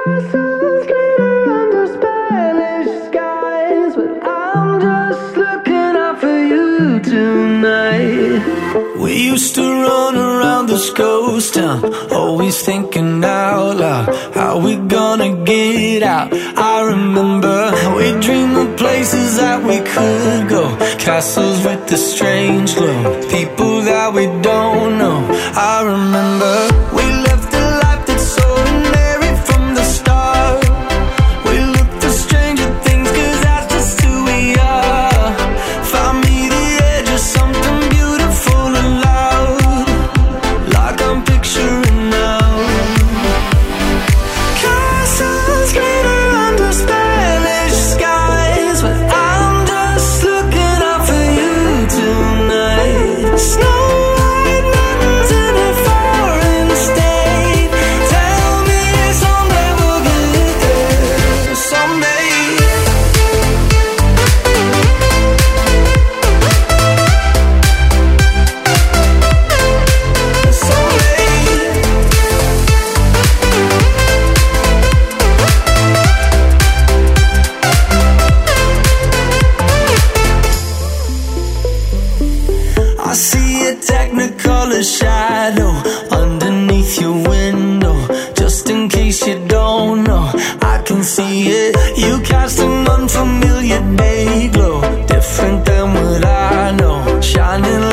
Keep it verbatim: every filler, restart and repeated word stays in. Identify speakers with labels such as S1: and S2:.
S1: Castles glitter under Spanish skies, but I'm just looking out for you tonight.
S2: We used to run around this ghost town, always thinking out loud, how we gonna get out. I remember we dreamed of places that we could go, castles with the strange glow, people that we don't know. I remember we left a life that's so ordinary from the start. We looked for stranger things, cause that's just who we are. Found me the edge of something beautiful and loud, like I'm picturing now. Castles glitter under Spanish skies, but I'm just looking out for you tonight. Snow white mountains in a foreign state. Tell me someday we'll get there. Someday. I see a technicolor shadow underneath your window. Just in case you don't know, I can see it. You cast an unfamiliar day glow, different than what I know, shining